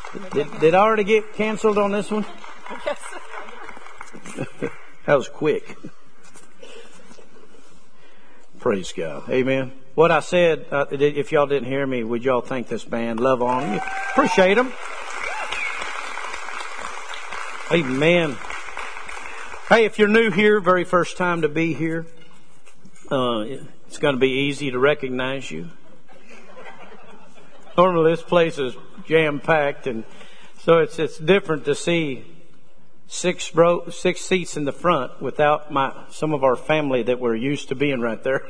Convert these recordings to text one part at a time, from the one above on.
Did I already get canceled on this one? Yes. That was quick. Praise God. Amen. What I said, if y'all didn't hear me, would y'all thank this band? Love on you. Appreciate them. Amen. Hey, if you're new here, very first time to be here, it's going to be easy to recognize you. Normally this place is jam-packed, and so it's different to see six seats in the front without some of our family that we're used to being right there.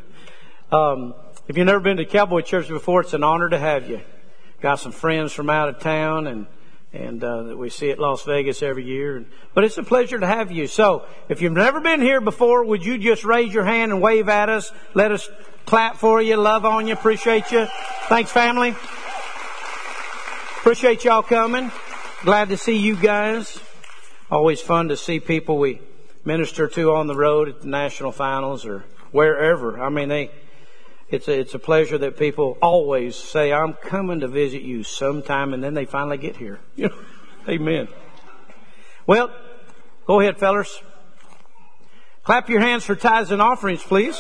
If you've never been to Cowboy Church before, it's an honor to have you. Got some friends from out of town, and we see at Las Vegas every year. But it's a pleasure to have you. So if you've never been here before, would you just raise your hand and wave at us? Let us clap for you, love on you, appreciate you. Thanks, family. Appreciate y'all coming. Glad to see you guys. Always fun to see people we minister to on the road at the national finals or wherever. I mean, it's a pleasure that people always say, I'm coming to visit you sometime, and then they finally get here. Amen. Well, go ahead, fellas. Clap your hands for tithes and offerings, please.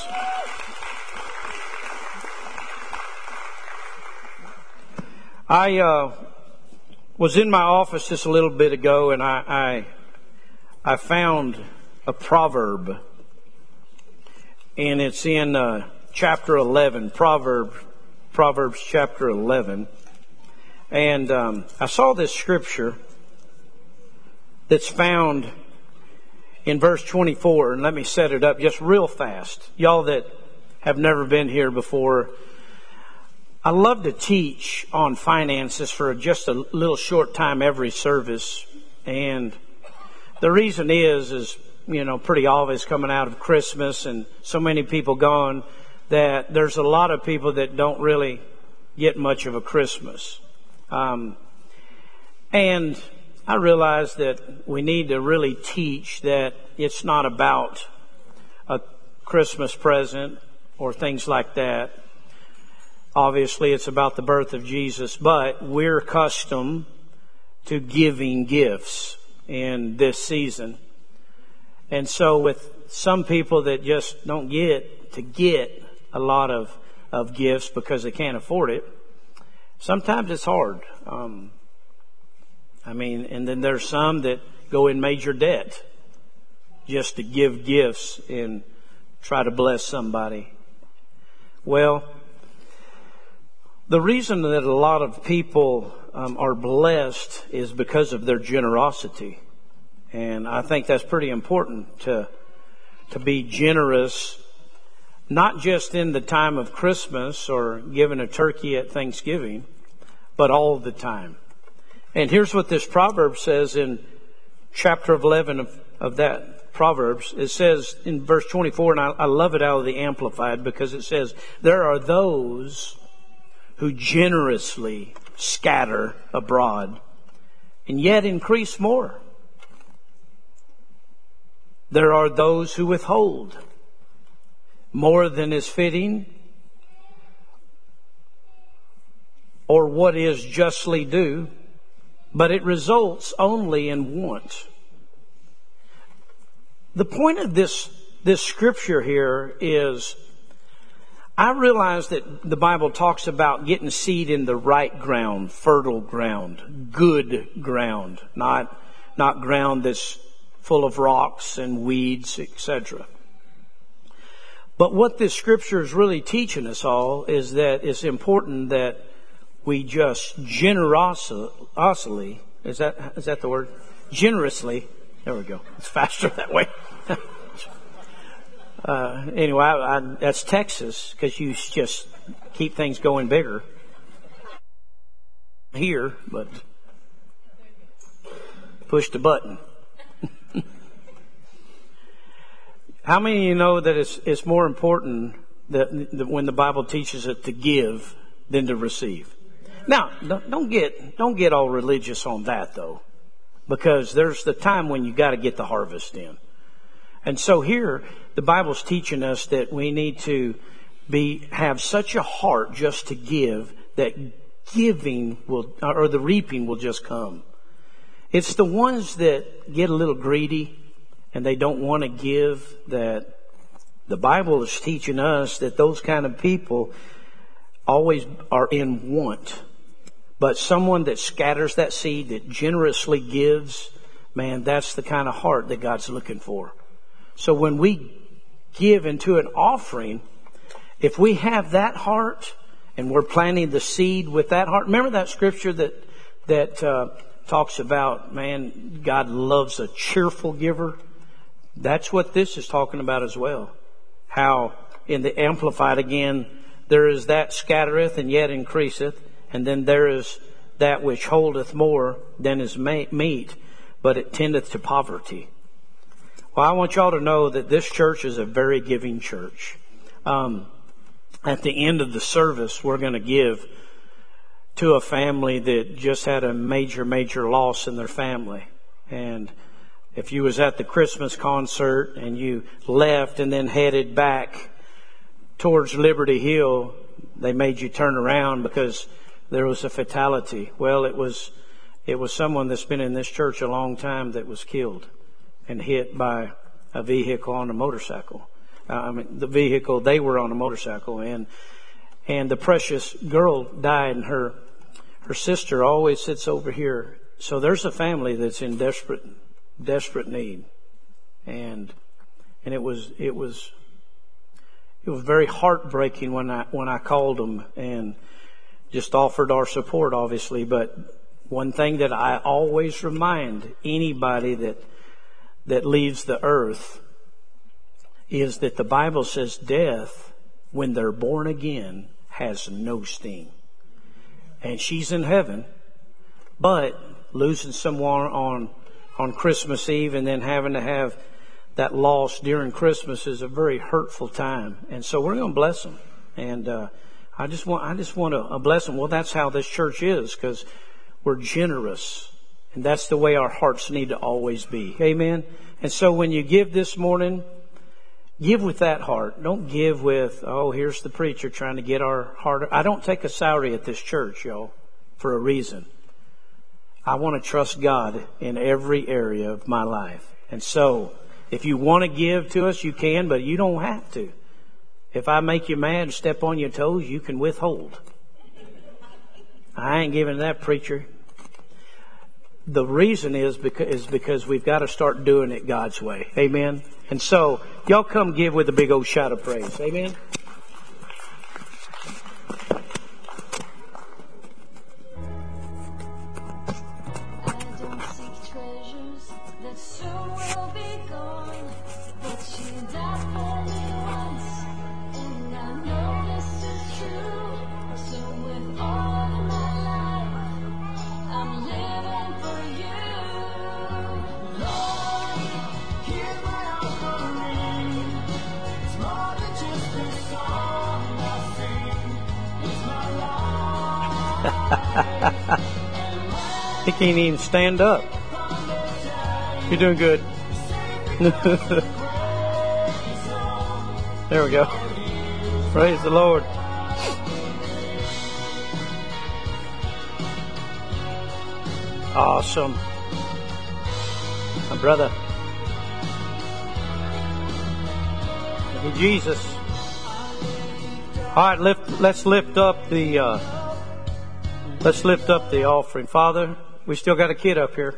I was in my office just a little bit ago, and I found a proverb, and it's in chapter 11, Proverbs chapter 11, and I saw this scripture that's found in verse 24, and let me set it up just real fast. Y'all that have never been here before, I love to teach on finances for just a little short time every service. And the reason is, pretty obvious coming out of Christmas and so many people gone that there's a lot of people that don't really get much of a Christmas. And I realize that we need to really teach that it's not about a Christmas present or things like that. Obviously, it's about the birth of Jesus, but we're accustomed to giving gifts in this season. And so with some people that just don't get to get a lot of gifts because they can't afford it, sometimes it's hard. And then there's some that go in major debt just to give gifts and try to bless somebody. Well, the reason that a lot of people are blessed is because of their generosity. And I think that's pretty important to be generous, not just in the time of Christmas or giving a turkey at Thanksgiving, but all the time. And here's what this proverb says in chapter 11 of that Proverbs. It says in verse 24, and I love it out of the Amplified, because it says, there are those who generously scatter abroad and yet increase more. There are those who withhold more than is fitting or what is justly due, but it results only in want. The point of this scripture here is, I realize that the Bible talks about getting seed in the right ground, fertile ground, good ground, not ground that's full of rocks and weeds, etc. But what this scripture is really teaching us all is that it's important that we just generously, is that the word? Generously, there we go. It's faster that way. Anyway, that's Texas, because you just keep things going bigger here, but push the button. How many of you know that it's more important that when the Bible teaches it to give than to receive? Now, don't get all religious on that though, because there's the time when you got to get the harvest in. And so here, the Bible's teaching us that we need to have such a heart just to give that giving or the reaping will just come. It's the ones that get a little greedy and they don't want to give, that the Bible is teaching us that those kind of people always are in want. But someone that scatters that seed, that generously gives, man, that's the kind of heart that God's looking for. So when we give into an offering, if we have that heart and we're planting the seed with that heart, remember that scripture that talks about, man, God loves a cheerful giver. That's what this is talking about as well. How in the Amplified again, there is that scattereth and yet increaseth, and then there is that which holdeth more than is meet, but it tendeth to poverty. Well, I want y'all to know that this church is a very giving church. At the end of the service, we're going to give to a family that just had a major loss in their family. And if you was at the Christmas concert and you left and then headed back towards Liberty Hill, they made you turn around because there was a fatality. Well, it was someone that's been in this church a long time that was killed and hit by a vehicle on a motorcycle. The vehicle, they were on a motorcycle, and the precious girl died, and her sister always sits over here. So there's a family that's in desperate need, and it was very heartbreaking when I called them and just offered our support, obviously. But one thing that I always remind anybody that leaves the earth is that the Bible says death, when they're born again, has no sting. And she's in heaven, but losing someone on Christmas Eve and then having to have that loss during Christmas is a very hurtful time. And so we're going to bless them. And I just want to bless them. Well, that's how this church is, because we're generous. And that's the way our hearts need to always be. Amen? And so when you give this morning, give with that heart. Don't give with, oh, here's the preacher trying to get our heart. I don't take a salary at this church, y'all, for a reason. I want to trust God in every area of my life. And so, if you want to give to us, you can, but you don't have to. If I make you mad and step on your toes, you can withhold. I ain't giving that, preacher. The reason is because we've got to start doing it God's way. Amen? And so, y'all come give with a big old shout of praise. Amen? He can't even stand up. You're doing good. There we go. Praise the Lord. Awesome. My brother. Thank you, Jesus. All right, let's lift up the offering. Father, we still got a kid up here.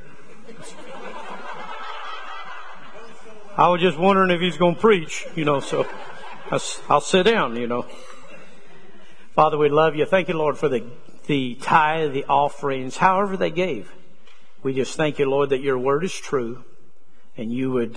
I was just wondering if he's going to preach, so I'll sit down, Father, we love you. Thank you, Lord, for the tithe, the offerings, however they gave. We just thank you, Lord, that your word is true, and you would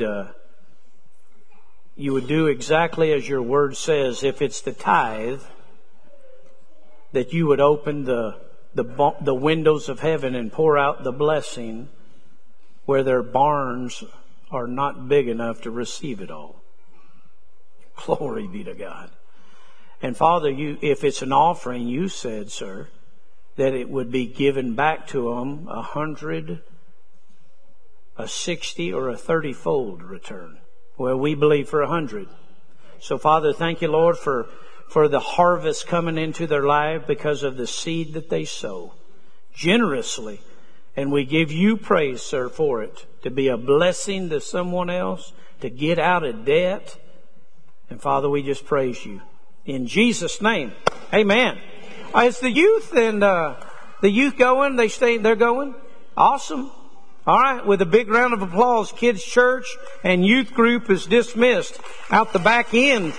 do exactly as your word says. If it's the tithe, that you would open the windows of heaven and pour out the blessing where their barns are not big enough to receive it all. Glory be to God. And Father, if it's an offering, you said, sir, that it would be given back to them 100, a 60, or a 30-fold return. Well, we believe for 100. So Father, thank you, Lord, for for the harvest coming into their life because of the seed that they sow generously. And we give you praise, sir, for it, to be a blessing to someone else, to get out of debt. And Father, we just praise you. In Jesus' name, amen. Is the youth and the youth going? They're going? Awesome. All right, with a big round of applause, Kids Church and Youth Group is dismissed out the back end.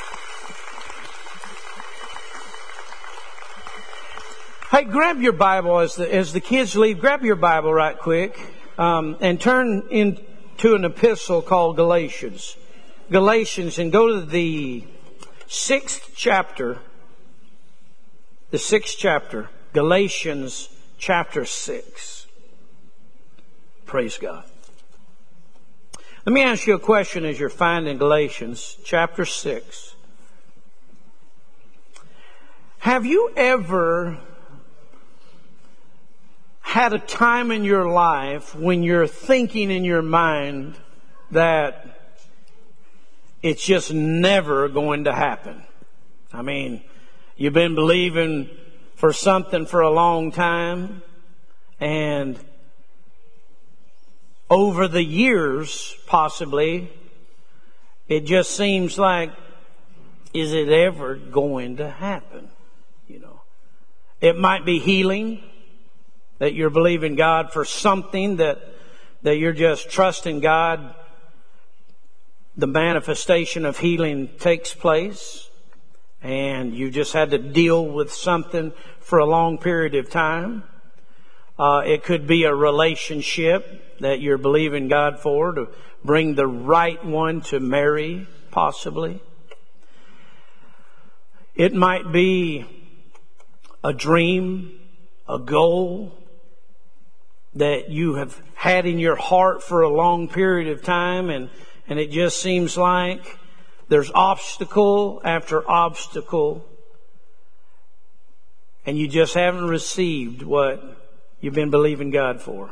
Hey, grab your Bible as the kids leave. Grab your Bible right quick and turn into an epistle called Galatians. Galatians, and go to the 6th chapter. The 6th chapter. Galatians chapter 6. Praise God. Let me ask you a question as you're finding Galatians chapter 6. Have you ever had a time in your life when you're thinking in your mind that it's just never going to happen? I mean, you've been believing for something for a long time, and over the years, possibly, it just seems like, is it ever going to happen? You know, it might be healing, that you're believing God for something, that you're just trusting God. The manifestation of healing takes place, and you just had to deal with something for a long period of time. It could be a relationship that you're believing God for, to bring the right one to marry, possibly. It might be a dream, a goal that you have had in your heart for a long period of time, and it just seems like there's obstacle after obstacle, and you just haven't received what you've been believing God for.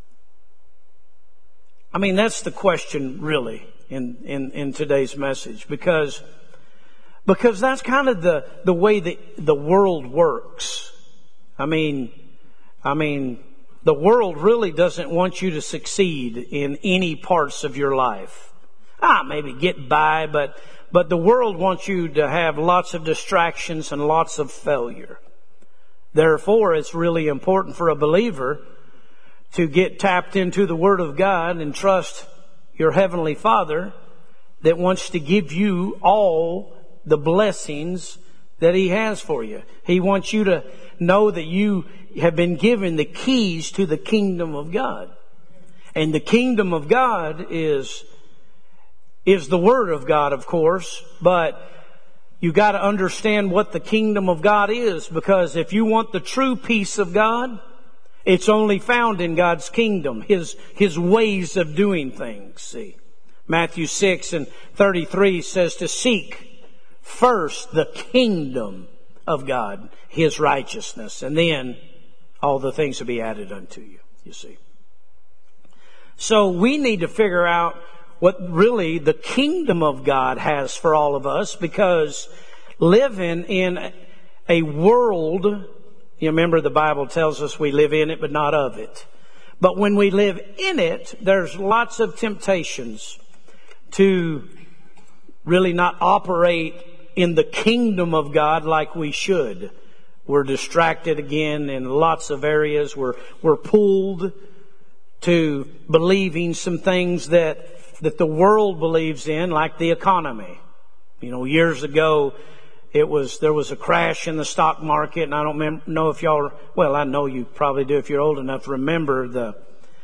I mean, that's the question really in today's message, because that's kind of the way the world works. I mean, the world really doesn't want you to succeed in any parts of your life. Maybe get by, but the world wants you to have lots of distractions and lots of failure. Therefore, it's really important for a believer to get tapped into the Word of God and trust your Heavenly Father that wants to give you all the blessings that He has for you. He wants you to know that you have been given the keys to the kingdom of God. And the kingdom of God is the Word of God, of course, but you got to understand what the kingdom of God is, because if you want the true peace of God, it's only found in God's kingdom, His ways of doing things. See, Matthew 6:33 says to seek first the kingdom of God, His righteousness, and then all the things will be added unto you, you see. So we need to figure out what really the kingdom of God has for all of us, because living in a world, you remember the Bible tells us we live in it but not of it. But when we live in it, there's lots of temptations to really not operate in the kingdom of God like we should. We're distracted again in lots of areas. We're pulled to believing some things that the world believes in, like the economy. You know, years ago, there was a crash in the stock market, and I don't know if y'all, well, I know you probably do if you're old enough to remember the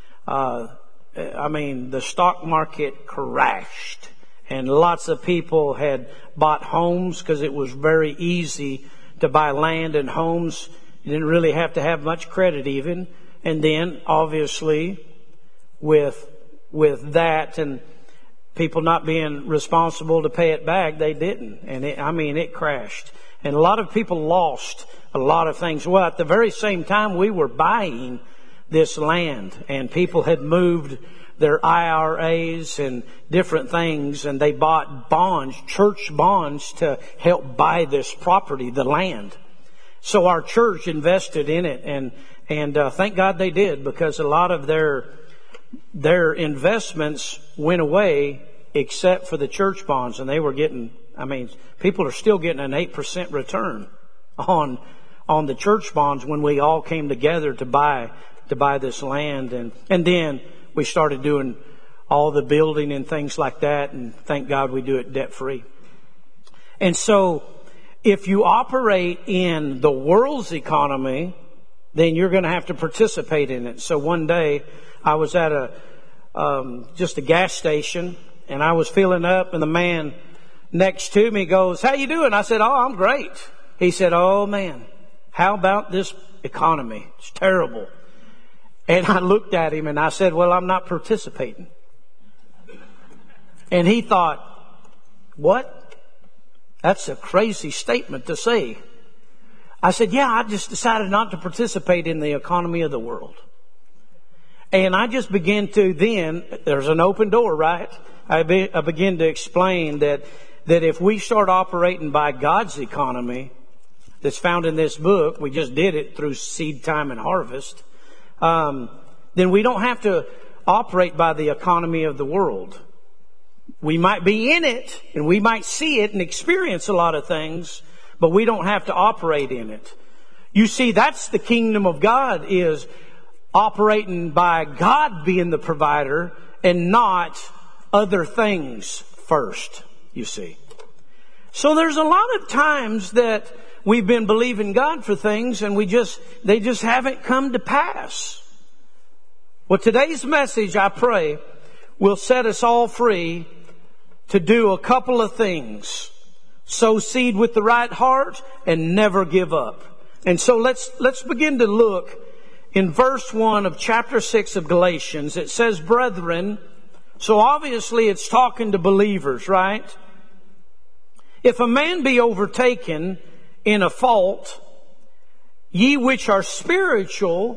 stock market crashed, and lots of people had bought homes because it was very easy to buy land and homes. You didn't really have to have much credit even. And then, obviously, with that and people not being responsible to pay it back, they didn't. And it crashed. And a lot of people lost a lot of things. Well, at the very same time we were buying this land, and people had moved their IRAs and different things, and they bought bonds, church bonds, to help buy this property, the land. So our church invested in it, and thank God they did, because a lot of their investments went away except for the church bonds, and they were getting, people are still getting an 8% return on the church bonds when we all came together to buy this land, and then we started doing all the building and things like that, and thank God we do it debt free. And so if you operate in the world's economy, then you're going to have to participate in it. So one day I was at just a gas station, and I was filling up, and the man next to me goes, "How you doing?" I said, "Oh, I'm great." He said, "Oh man, how about this economy? It's terrible." And I looked at him and I said, "Well, I'm not participating." And he thought, "What? That's a crazy statement to say." I said, "Yeah, I just decided not to participate in the economy of the world." And I just began to then, there's an open door, right? I began to explain that if we start operating by God's economy that's found in this book, we just did it through seed time and harvest, then we don't have to operate by the economy of the world. We might be in it, and we might see it and experience a lot of things, but we don't have to operate in it. You see, that's the kingdom of God, is operating by God being the provider and not other things first, you see. So there's a lot of times that we've been believing God for things and they just haven't come to pass. Well, today's message, I pray, will set us all free to do a couple of things. Sow seed with the right heart and never give up. And so let's begin to look in verse 1 of chapter 6 of Galatians. It says, "Brethren," so obviously it's talking to believers, right? "If a man be overtaken in a fault, ye which are spiritual,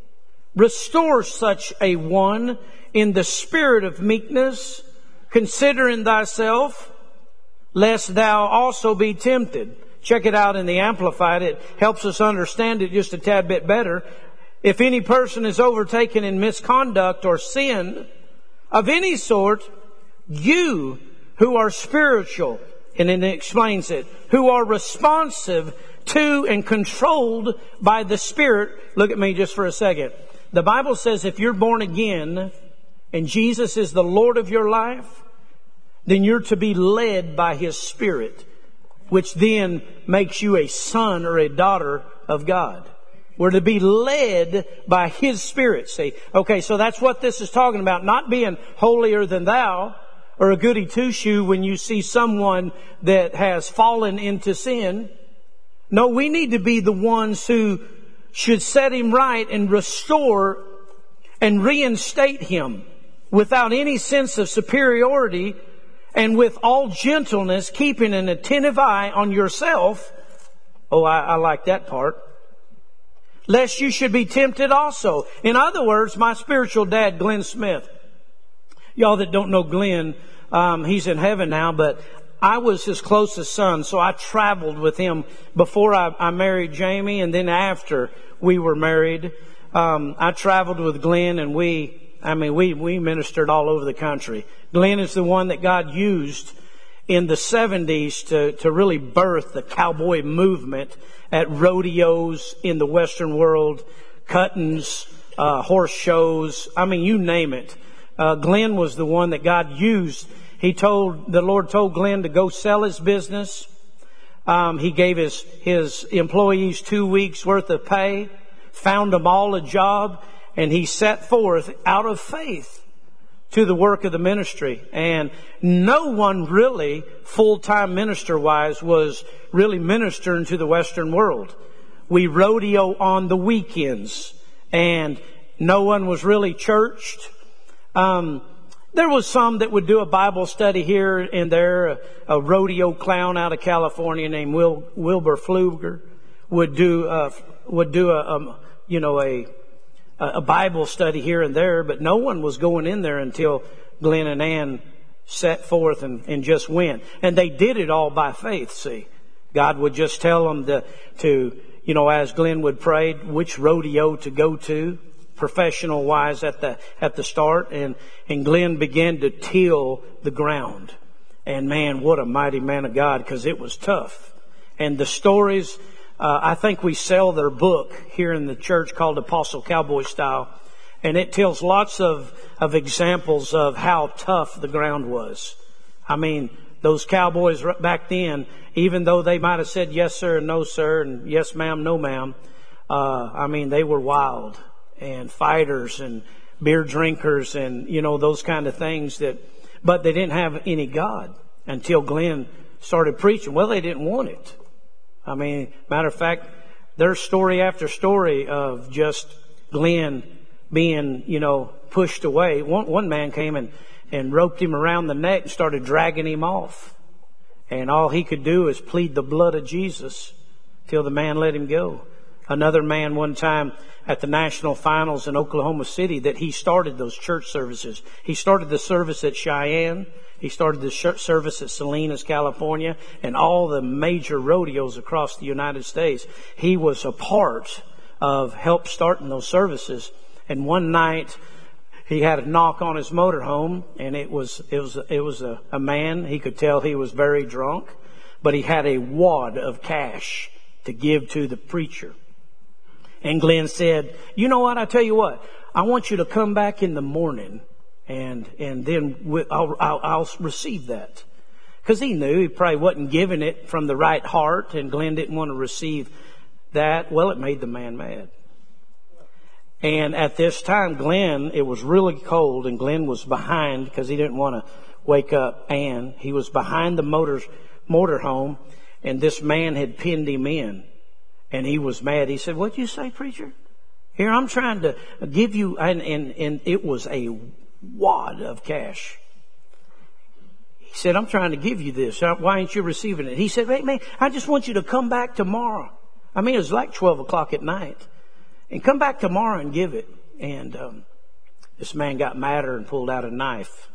restore such a one in the spirit of meekness, considering thyself, lest thou also be tempted." Check it out in the Amplified. It helps us understand it just a tad bit better. "If any person is overtaken in misconduct or sin of any sort, you who are spiritual," and then it explains it, "who are responsive to and controlled by the Spirit." Look at me just for a second. The Bible says if you're born again and Jesus is the Lord of your life, then you're to be led by His Spirit, which then makes you a son or a daughter of God. We're to be led by His Spirit, see. Okay, so that's what this is talking about. Not being holier than thou or a goody two-shoe when you see someone that has fallen into sin. No, we need to be the ones who should set him right and restore and reinstate him without any sense of superiority, and with all gentleness, keeping an attentive eye on yourself. Oh, I like that part. "Lest you should be tempted also." In other words, my spiritual dad, Glenn Smith. Y'all that don't know Glenn, he's in heaven now, but I was his closest son, so I traveled with him before I married Jamie, and then after we were married. I traveled with Glenn, and we ministered all over the country. Glenn is the one that God used in the 70s to really birth the cowboy movement at rodeos in the Western world, cuttings, horse shows. you name it. Glenn was the one that God used. The Lord told Glenn to go sell his business. He gave his employees 2 weeks worth of pay, found them all a job, and he set forth out of faith to the work of the ministry. And no one really, full-time minister-wise, was really ministering to the Western world. We rodeo on the weekends, and no one was really churched. There was some that would do a Bible study here and there. A rodeo clown out of California named Wilbur Pfluger would do a a Bible study here and there, but no one was going in there until Glenn and Ann set forth and just went. And they did it all by faith, see. God would just tell them to as Glenn would pray, which rodeo to go to, professional wise at the start. And Glenn began to till the ground. And man, what a mighty man of God, because it was tough. And the stories, I think we sell their book here in the church called Apostle Cowboy Style. And it tells lots of examples of how tough the ground was. I mean, those cowboys back then, even though they might have said yes sir and no sir and yes ma'am, no ma'am, they were wild and fighters and beer drinkers and, those kind of things but they didn't have any God until Glenn started preaching. Well, they didn't want it. Matter of fact, there's story after story of just Glenn being, pushed away. One man came and roped him around the neck and started dragging him off. And all he could do is plead the blood of Jesus till the man let him go. Another man one time at the national finals in Oklahoma City that he started those church services. He started the service at Cheyenne. He started the service at Salinas, California, and all the major rodeos across the United States. He was a part of help starting those services. And one night he had a knock on his motorhome, and it was a man. He could tell he was very drunk, but he had a wad of cash to give to the preacher. And Glenn said, "You know what? I tell you what. I want you to come back in the morning, and then I'll receive that." Because he knew he probably wasn't giving it from the right heart, and Glenn didn't want to receive that. Well, it made the man mad. And at this time, it was really cold, and Glenn was behind because he didn't want to wake up Ann. He was behind the motorhome, and this man had pinned him in. And he was mad. He said, "What'd you say, preacher? Here, I'm trying to give you," and it was a wad of cash. He said, "I'm trying to give you this. Why ain't you receiving it?" He said, "Hey, man, I just want you to come back tomorrow." It was like 12 o'clock at night. "And come back tomorrow and give it." And this man got madder and pulled out a knife.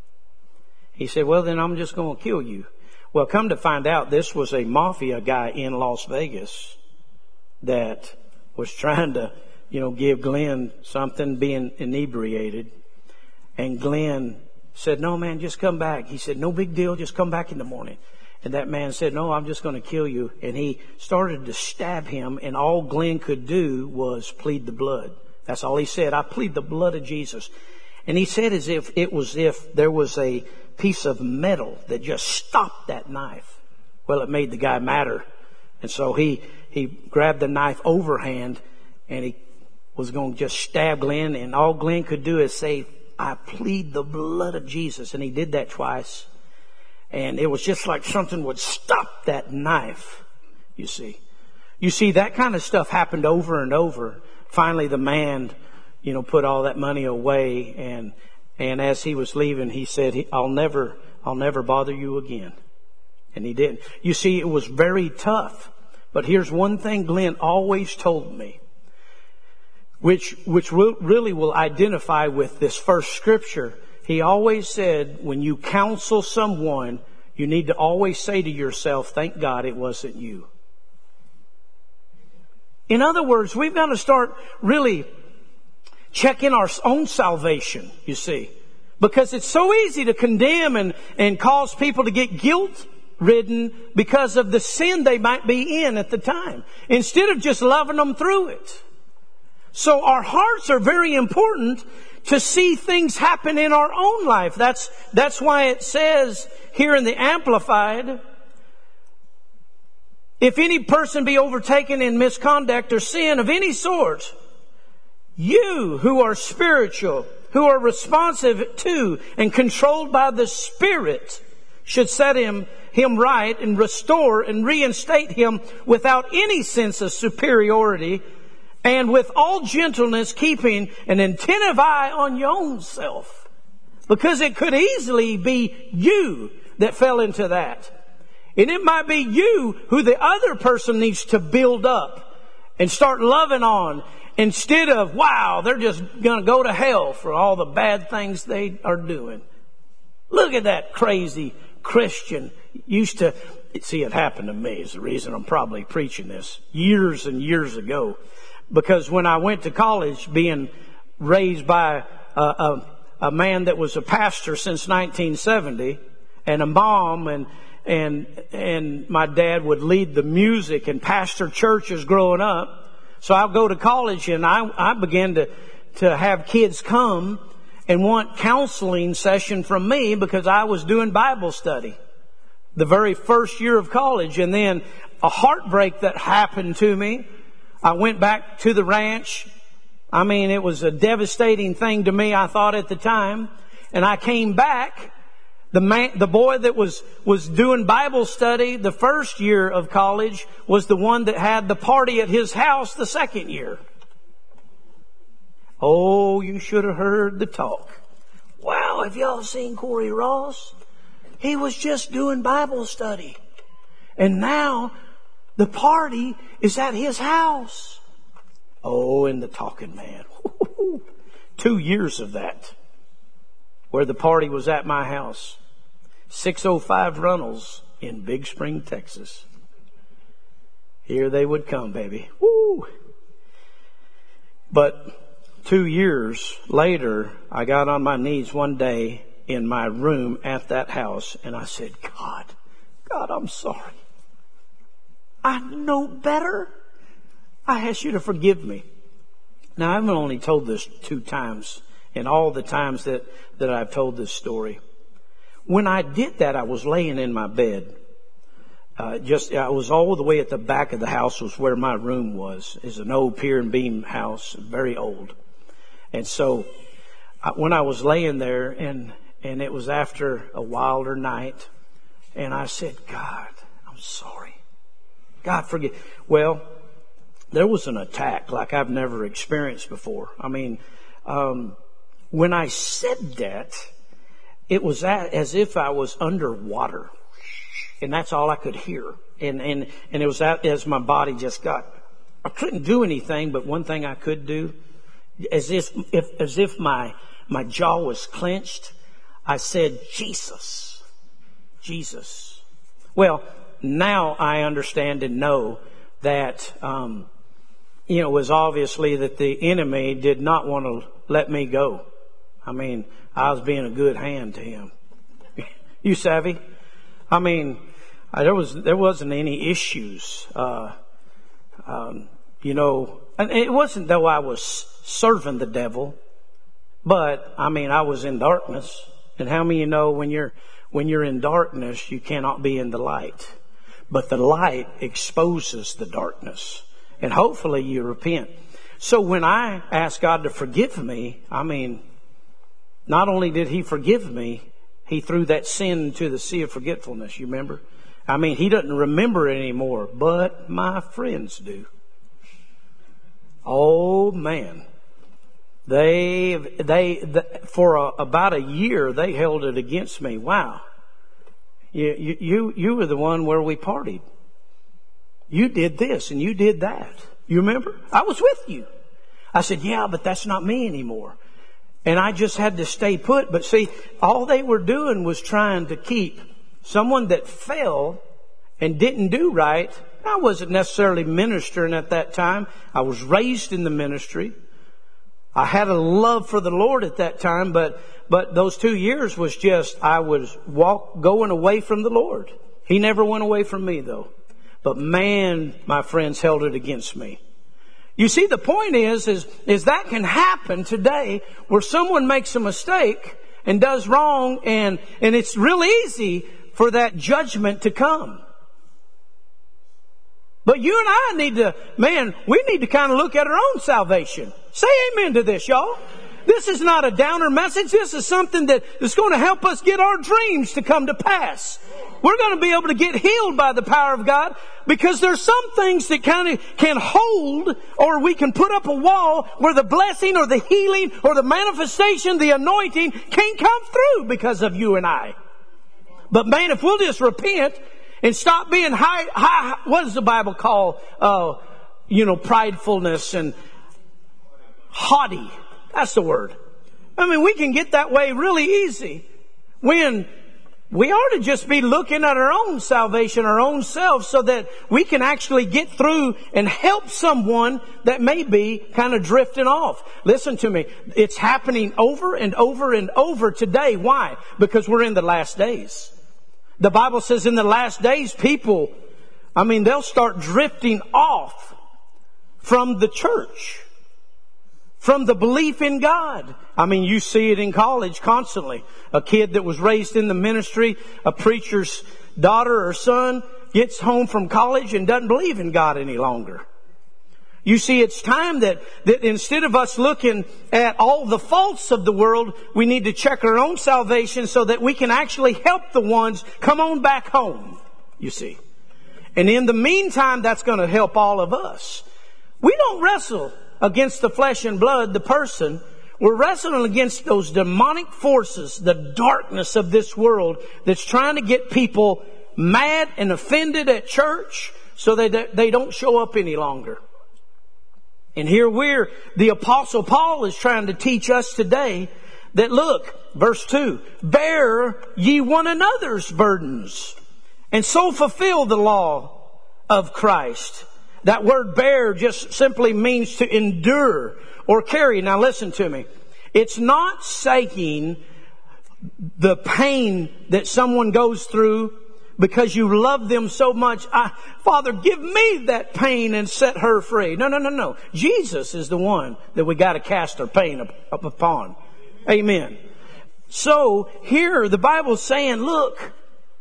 He said, "Well, then I'm just going to kill you." Well, come to find out, this was a mafia guy in Las Vegas that was trying to, give Glenn something, being inebriated. And Glenn said, "No, man, just come back." He said, "No big deal, just come back in the morning." And that man said, "No, I'm just going to kill you." And he started to stab him, and all Glenn could do was plead the blood. That's all he said. "I plead the blood of Jesus." And he said as if there was a piece of metal that just stopped that knife. Well, it made the guy madder. And so he grabbed the knife overhand, and he was going to just stab Glenn. And all Glenn could do is say, "I plead the blood of Jesus." And he did that twice. And it was just like something would stop that knife, you see. You see, that kind of stuff happened over and over. Finally, the man, put all that money away. And as he was leaving, he said, I'll never bother you again. And he didn't. You see, it was very tough. But here's one thing Glenn always told me, which really will identify with this first scripture. He always said, when you counsel someone, you need to always say to yourself, "Thank God it wasn't you." In other words, we've got to start really checking our own salvation, you see. Because it's so easy to condemn and cause people to get guilt-ridden because of the sin they might be in at the time, instead of just loving them through it. So our hearts are very important to see things happen in our own life. That's why it says here in the Amplified, "If any person be overtaken in misconduct or sin of any sort, you who are spiritual, who are responsive to and controlled by the Spirit, should set him right and restore and reinstate him without any sense of superiority, and with all gentleness, keeping an attentive eye on your own self." Because it could easily be you that fell into that. And it might be you who the other person needs to build up and start loving on instead of, wow, they're just going to go to hell for all the bad things they are doing. Look at that crazy Christian. Used to, see, it happened to me is the reason I'm probably preaching this years and years ago. Because when I went to college, being raised by a man that was a pastor since 1970 and a mom and my dad would lead the music and pastor churches growing up. So I'll go to college and I began to have kids come and want counseling session from me because I was doing Bible study the very first year of college. And then a heartbreak that happened to me. I went back to the ranch. I mean, it was a devastating thing to me, I thought at the time. And I came back. The boy that was doing Bible study the first year of college was the one that had the party at his house the second year. Oh, you should have heard the talk. Wow, have y'all seen Corey Ross? He was just doing Bible study. And now the party is at his house. Oh, and the talking man. 2 years of that. Where the party was at my house. 605 Runnels in Big Spring, Texas. Here they would come, baby. Woo! But 2 years later, I got on my knees one day in my room at that house and I said, God, I'm sorry. I know better. I ask you to forgive me. Now, I've only told this 2 times in all the times that I've told this story. When I did that, I was laying in my bed. I was all the way at the back of the house was where my room was. It's an old pier and beam house, very old. And so when I was laying there and it was after a wilder night, and I said, God, I'm sorry. God, forgive. Well, there was an attack like I've never experienced before. I mean, when I said that, it was as if I was underwater. And that's all I could hear. And it was as my body just got, I couldn't do anything, but one thing I could do, as if my jaw was clenched, I said, Jesus. Well, now I understand and know that, it was obviously that the enemy did not want to let me go. I mean, I was being a good hand to him. You savvy? I mean, there wasn't any issues, and it wasn't though I was serving the devil, but I mean, I was in darkness. And how many of you know when you're in darkness, you cannot be in the light, but the light exposes the darkness, and hopefully you repent. So when I asked God to forgive me, I mean, not only did He forgive me, He threw that sin into the sea of forgetfulness. You remember? I mean, He doesn't remember it anymore, but my friends do. Oh man, they for about a year they held it against me. Wow, you were the one where we partied. You did this and you did that. You remember? I was with you. I said, yeah, but that's not me anymore. And I just had to stay put. But see, all they were doing was trying to keep someone that fell and didn't do right. I wasn't necessarily ministering at that time. I was raised in the ministry. I had a love for the Lord at that time, but those 2 years was just, I was going away from the Lord. He never went away from me though. But man, my friends held it against me. You see, the point is that can happen today where someone makes a mistake and does wrong and it's real easy for that judgment to come. But you and I we need to kind of look at our own salvation. Say amen to this, y'all. This is not a downer message. This is something that is going to help us get our dreams to come to pass. We're going to be able to get healed by the power of God because there's some things that kind of can hold, or we can put up a wall where the blessing or the healing or the manifestation, the anointing can't come through because of you and I. But man, if we'll just repent and stop being high, what does the Bible call, pridefulness and haughty. That's the word. I mean, we can get that way really easy when we ought to just be looking at our own salvation, our own self, so that we can actually get through and help someone that may be kind of drifting off. Listen to me. It's happening over and over and over today. Why? Because we're in the last days. The Bible says in the last days, people, they'll start drifting off from the church, from the belief in God. You see it in college constantly. A kid that was raised in the ministry, a preacher's daughter or son, gets home from college and doesn't believe in God any longer. You see, it's time that instead of us looking at all the faults of the world, we need to check our own salvation so that we can actually help the ones come on back home, you see. And in the meantime, that's going to help all of us. We don't wrestle against the flesh and blood, the person. We're wrestling against those demonic forces, the darkness of this world that's trying to get people mad and offended at church so they don't show up any longer. And here the Apostle Paul is trying to teach us today that, look, verse 2, bear ye one another's burdens and so fulfill the law of Christ. That word bear just simply means to endure or carry. Now listen to me. It's not saying the pain that someone goes through because you love them so much. Father, give me that pain and set her free. No. Jesus is the one that we got to cast our pain up upon. Amen. So here the Bible's saying, look,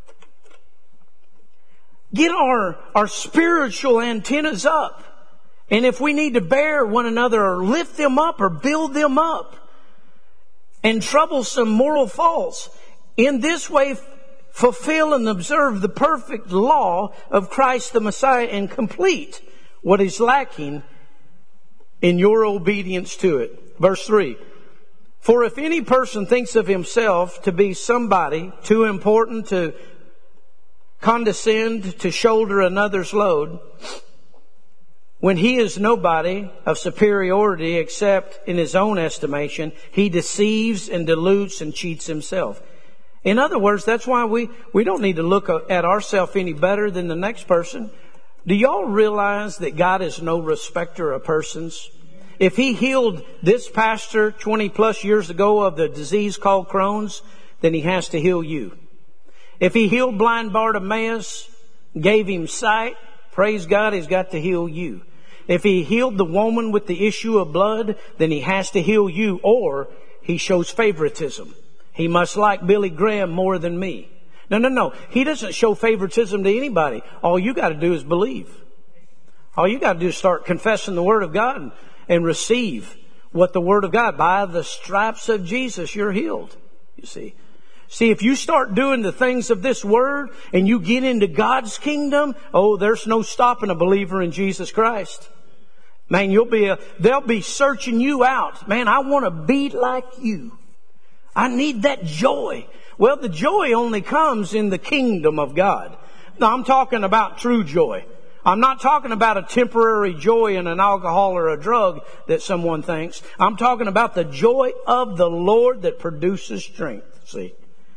get our spiritual antennas up. And if we need to bear one another or lift them up or build them up and troublesome moral faults, in this way fulfill and observe the perfect law of Christ the Messiah and complete what is lacking in your obedience to it. Verse 3. For if any person thinks of himself to be somebody too important to condescend to shoulder another's load, when he is nobody of superiority except in his own estimation, he deceives and dilutes and cheats himself. In other words, that's why we don't need to look at ourselves any better than the next person. Do y'all realize that God is no respecter of persons? If He healed this pastor 20 plus years ago of the disease called Crohn's, then He has to heal you. If He healed blind Bartimaeus, gave him sight, praise God, He's got to heal you. If He healed the woman with the issue of blood, then He has to heal you, or He shows favoritism. He must like Billy Graham more than me. No. He doesn't show favoritism to anybody. All you got to do is believe. All you got to do is start confessing the Word of God and receive what the Word of God, by the stripes of Jesus, you're healed. You see. See, if you start doing the things of this Word and you get into God's kingdom, there's no stopping a believer in Jesus Christ. Man, they'll be searching you out. Man, I want to be like you. I need that joy. Well, the joy only comes in the kingdom of God. Now, I'm talking about true joy. I'm not talking about a temporary joy in an alcohol or a drug that someone thinks. I'm talking about the joy of the Lord that produces strength. See?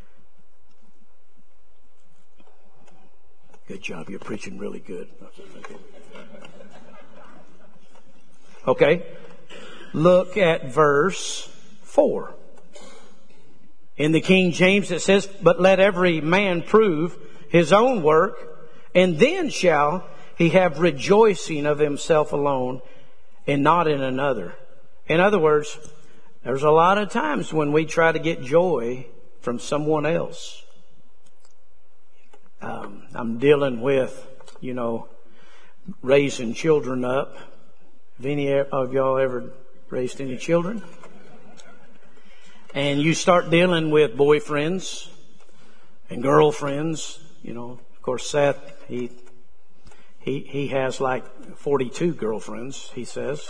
Good job. You're preaching really good. Okay. Look at verse 4. In the King James it says, but let every man prove his own work, and then shall he have rejoicing of himself alone and not in another. In other words, there's a lot of times when we try to get joy from someone else. I'm dealing with, raising children up. Have any of y'all ever raised any children? And you start dealing with boyfriends and girlfriends. Of course, Seth, he has like 42 girlfriends, he says,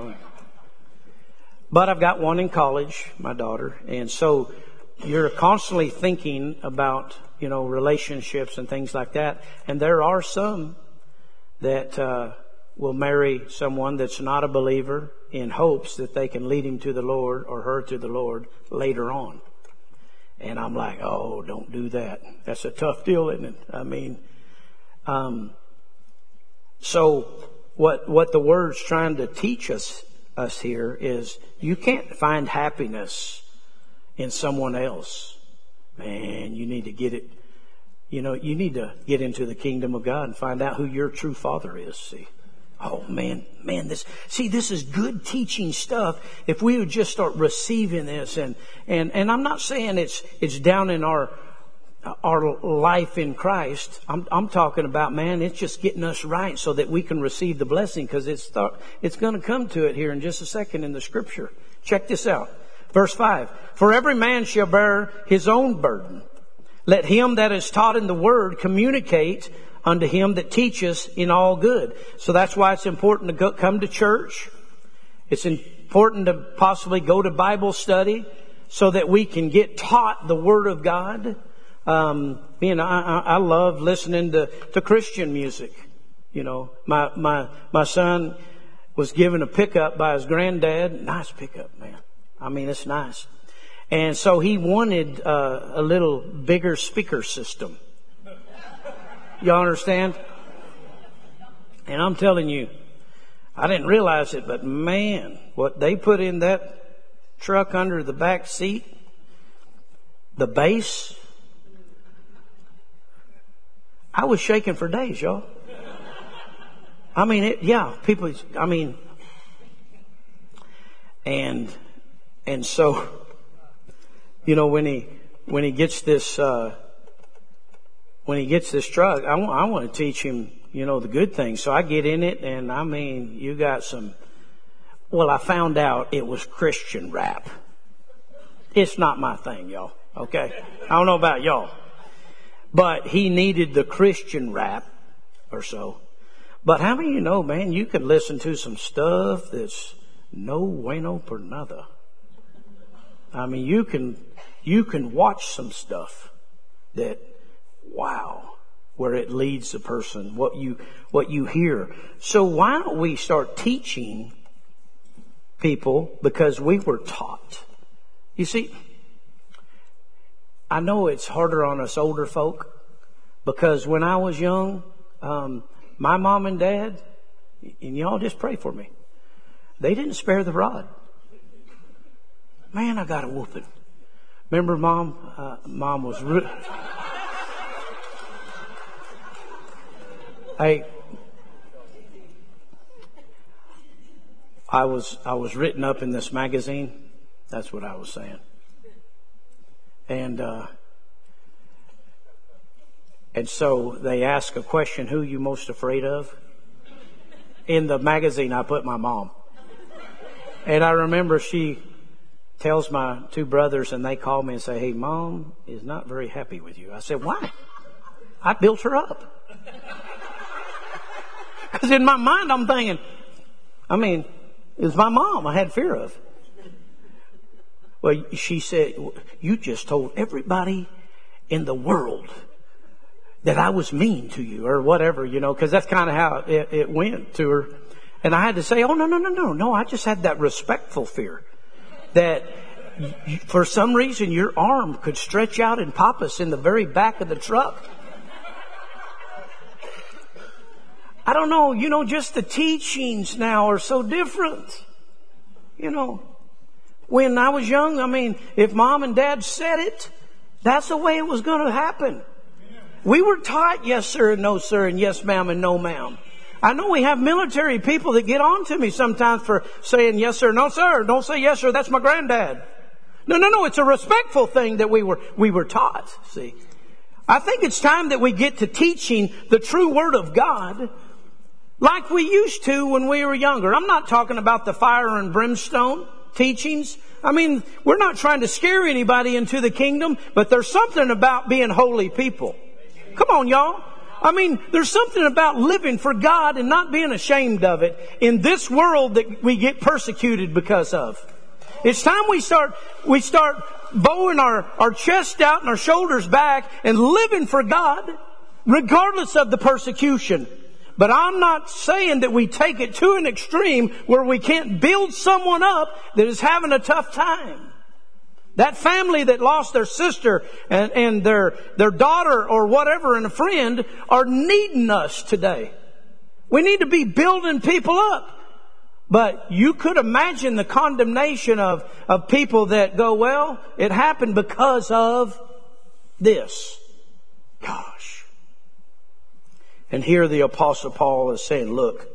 But I've got one in college, my daughter. And so you're constantly thinking about, relationships and things like that. And there are some that will marry someone that's not a believer, in hopes that they can lead him to the Lord or her to the Lord later on. And I'm like, oh, don't do that. That's a tough deal, isn't it? I mean, so what the Word's trying to teach us here is you can't find happiness in someone else. Man, you need to get it. You need to get into the kingdom of God and find out who your true Father is. See, oh man, this is good teaching stuff. If we would just start receiving this, and I'm not saying it's down in our life in Christ. I'm talking about, man, it's just getting us right so that we can receive the blessing, because it's going to come to it here in just a second in the Scripture. Check this out, verse 5. For every man shall bear his own burden. Let him that is taught in the word communicate unto him that teaches in all good. So that's why it's important to come to church. It's important to possibly go to Bible study so that we can get taught the Word of God. I love listening to Christian music. My son was given a pickup by his granddad. Nice pickup, man. I mean, it's nice. And so he wanted a little bigger speaker system. You understand? And I'm telling you, I didn't realize it, but man, what they put in that truck under the back seat, the bass, I was shaking for days, y'all. I mean, people, I mean, and so, when he gets this, truck, I want to teach him, the good things. So I get in it, and I mean, you got I found out it was Christian rap. It's not my thing, y'all. Okay? I don't know about y'all. But he needed the Christian rap or so. But how many of you know, man, you can listen to some stuff that's no bueno por nada. I mean, you can watch some stuff that, wow, where it leads the person, what you hear. So why don't we start teaching people because we were taught? You see, I know it's harder on us older folk, because when I was young, my mom and dad, and y'all just pray for me, they didn't spare the rod. Man, I got a whooping. Remember, Mom was I was written up in this magazine. That's what I was saying. And so they ask a question, who are you most afraid of? In the magazine, I put my mom. And I remember she tells my two brothers, and they call me and say, hey, Mom is not very happy with you. I said, why? I built her up. Because in my mind, I'm thinking, it was my mom I had fear of. Well, she said, you just told everybody in the world that I was mean to you or whatever, because that's kind of how it went to her. And I had to say, oh, no. I just had that respectful fear that for some reason your arm could stretch out and pop us in the very back of the truck. I don't know, just the teachings now are so different. When I was young, if Mom and Dad said it, that's the way it was going to happen. We were taught yes, sir, and no, sir, and yes, ma'am, and no, ma'am. I know we have military people that get on to me sometimes for saying yes, sir, no, sir. Don't say yes, sir. That's my granddad. No. It's a respectful thing that we were taught. See, I think it's time that we get to teaching the true Word of God like we used to when we were younger. I'm not talking about the fire and brimstone teachings. We're not trying to scare anybody into the kingdom, but there's something about being holy people. Come on, y'all. There's something about living for God and not being ashamed of it in this world that we get persecuted because of. It's time we start bowing our chest out and our shoulders back and living for God, regardless of the persecution, But I'm not saying that we take it to an extreme where we can't build someone up that is having a tough time. That family that lost their sister and their daughter or whatever and a friend are needing us today. We need to be building people up. But you could imagine the condemnation of people that go, well, it happened because of this. Gosh. And here the Apostle Paul is saying, look,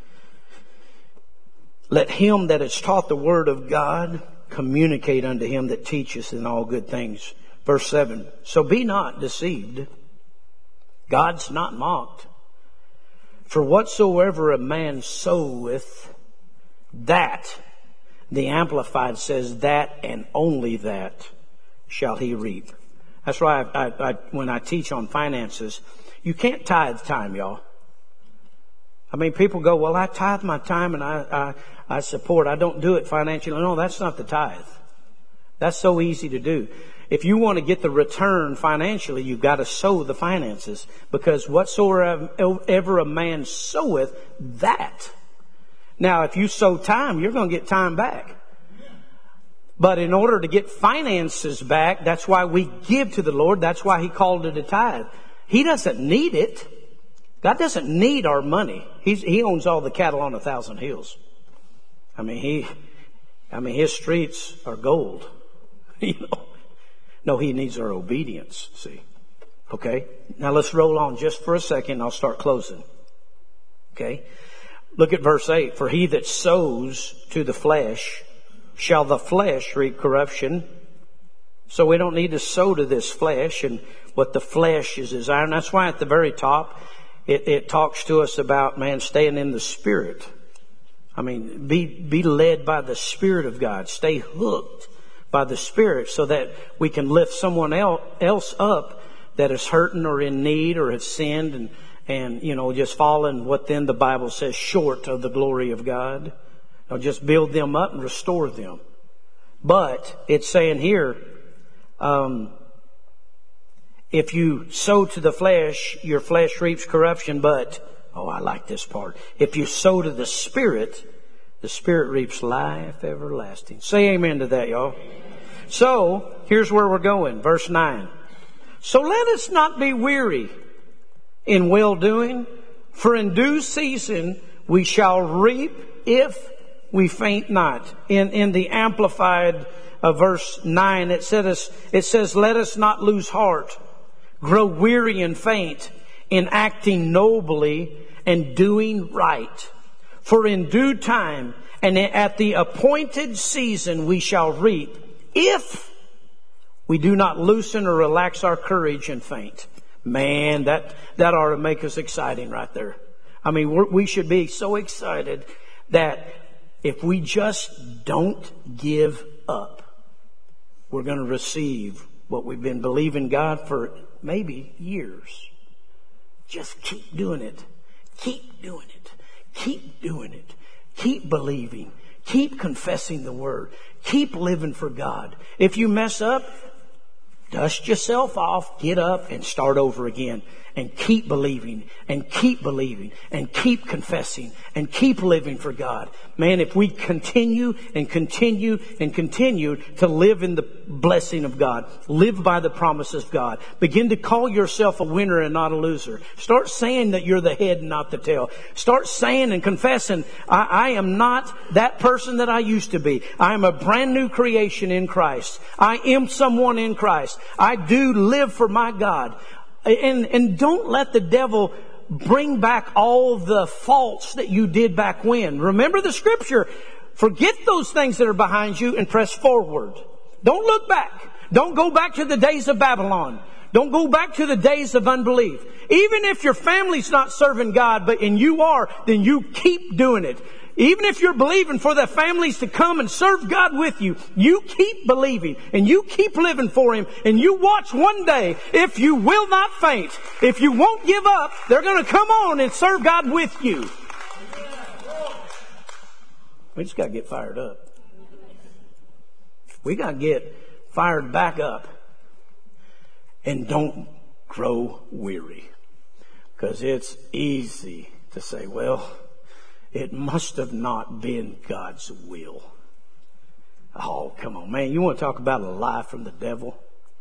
let him that is taught the word of God communicate unto him that teacheth in all good things. Verse 7, so be not deceived. God's not mocked. For whatsoever a man soweth, that, the Amplified says, that and only that shall he reap. That's why I when I teach on finances, you can't tithe time, y'all. I mean, people go, well, I tithe my time and I support. I don't do it financially. No, that's not the tithe. That's so easy to do. If you want to get the return financially, you've got to sow the finances. Because whatsoever a man soweth, that. Now, if you sow time, you're going to get time back. But in order to get finances back, that's why we give to the Lord. That's why He called it a tithe. He doesn't need it. God doesn't need our money. He owns all the cattle on 1,000 hills. I mean, His streets are gold. You know. No, He needs our obedience. See. Okay. Now let's roll on just for a second. I'll start closing. Okay. Look at verse 8. For he that sows to the flesh, shall the flesh reap corruption. So we don't need to sow to this flesh and what the flesh is desiring. That's why at the very top, it talks to us about, man, staying in the Spirit. I mean, be led by the Spirit of God. Stay hooked by the Spirit so that we can lift someone else up that is hurting or in need or has sinned and you know, just fallen what then the Bible says short of the glory of God. Now just build them up and restore them. But it's saying here, if you sow to the flesh, your flesh reaps corruption, but, oh, I like this part. If you sow to the Spirit reaps life everlasting. Say amen to that, y'all. So, here's where we're going. Verse 9. So let us not be weary in well-doing, for in due season we shall reap if we faint not. In the Amplified verse 9, it says, let us not lose heart, grow weary and faint in acting nobly and doing right. For in due time and at the appointed season we shall reap, if we do not loosen or relax our courage and faint. Man, that ought to make us exciting right there. I mean, we should be so excited that if we just don't give up, we're going to receive what we've been believing God for maybe years. Just keep doing it. Keep doing it. Keep doing it. Keep believing. Keep confessing the Word. Keep living for God. If you mess up, dust yourself off, get up, and start over again. And keep believing, and keep believing, and keep confessing, and keep living for God. Man, if we continue and continue and continue to live in the blessing of God, live by the promises of God, begin to call yourself a winner and not a loser. Start saying that you're the head and not the tail. Start saying and confessing, I am not that person that I used to be. I am a brand new creation in Christ. I am someone in Christ. I do live for my God. And don't let the devil bring back all the faults that you did back when. Remember the scripture. Forget those things that are behind you and press forward. Don't look back. Don't go back to the days of Babylon. Don't go back to the days of unbelief. Even if your family's not serving God, and you are, then you keep doing it. Even if you're believing for the families to come and serve God with you, you keep believing and you keep living for Him, and you watch one day, if you will not faint, if you won't give up, they're going to come on and serve God with you. We just got to get fired up. We got to get fired back up. And don't grow weary, because it's easy to say, well, it must have not been God's will. Oh, come on, man. You want to talk about a lie from the devil?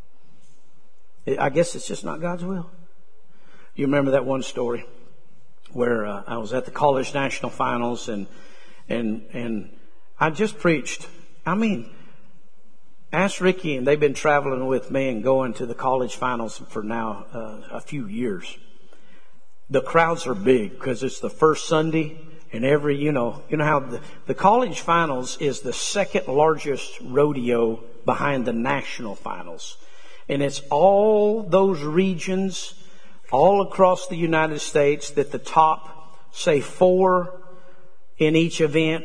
I guess it's just not God's will. You remember that one story where I was at the college national finals and I just preached. I mean, ask Ricky, and they've been traveling with me and going to the college finals for now a few years. The crowds are big because it's the first Sunday, and you know how the college finals is the second largest rodeo behind the national finals. And it's all those regions all across the United States that the top, say 4 in each event,